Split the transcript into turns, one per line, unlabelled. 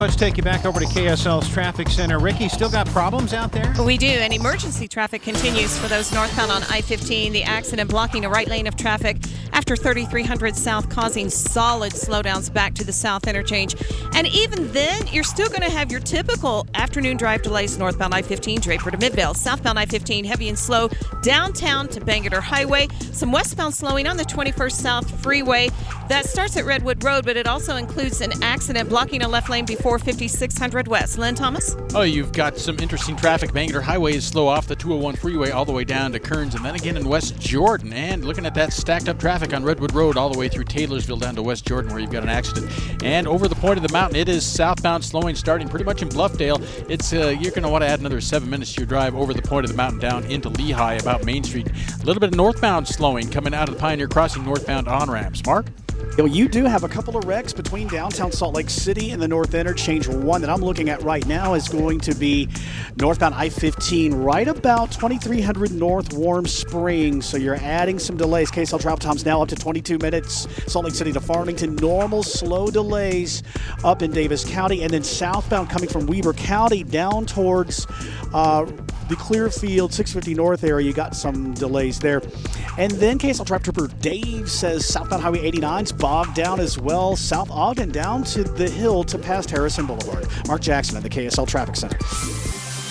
Let's take you back over to KSL's Traffic Center. Ricky, still got problems out there?
We do, and emergency traffic continues for those northbound on I-15. The accident blocking a right lane of traffic after 3300 South, causing solid slowdowns back to the South interchange. And even then, you're still going to have your typical afternoon drive delays northbound I-15, Draper to Midvale. Southbound I-15, heavy and slow downtown to Bangerter Highway. Some westbound slowing on the 21st South Freeway. That starts at Redwood Road, but it also includes an accident blocking a left lane before 5600 West. Len Thomas?
Oh, you've got some interesting traffic. Bangerter Highway is slow off the 201 freeway all the way down to Kearns, and then again in West Jordan. And looking at that stacked up traffic on Redwood Road all the way through Taylorsville down to West Jordan, where you've got an accident. And over the point of the mountain, it is southbound slowing starting pretty much in Bluffdale. It's you're going to want to add another 7 minutes to your drive over the point of the mountain down into Lehigh about Main Street. A little bit of northbound slowing coming out of the Pioneer Crossing northbound on-ramps. Mark?
You do have a couple of wrecks between downtown Salt Lake City and the North Interchange. One that I'm looking at right now is going to be northbound I-15 right about 2300 North Warm Springs. So you're adding some delays. KSL travel times now up to 22 minutes. Salt Lake City to Farmington. Normal slow delays up in Davis County. And then southbound coming from Weber County down towards the Clearfield 650 North area. You got some delays there. And then KSL Traffic Trooper Dave says southbound Highway 89's bogged down as well. South Ogden down to the hill to past Harrison Boulevard. Mark Jackson at the KSL Traffic Center.